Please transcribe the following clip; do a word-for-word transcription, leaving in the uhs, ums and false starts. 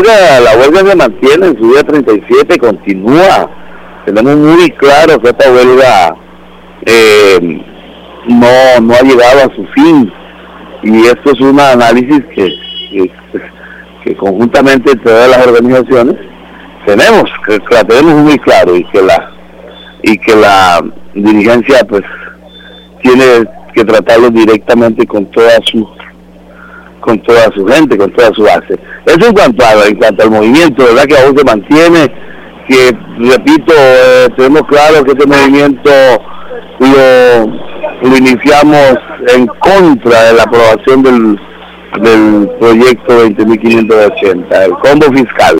huelga, la huelga se mantiene en su día treinta y siete, continúa. Tenemos muy claro que esta huelga eh, no, no ha llegado a su fin, y esto es un análisis que, que, que conjuntamente todas las organizaciones tenemos, que, que la tenemos muy claro, y que la y que la dirigencia pues tiene que tratarlo directamente con toda su con toda su gente, con toda su base. Eso en cuanto a, en cuanto al movimiento, verdad que aún se mantiene, que repito, eh, tenemos claro que este movimiento lo, lo iniciamos en contra de la aprobación del, del proyecto veinte mil quinientos ochenta, el combo fiscal.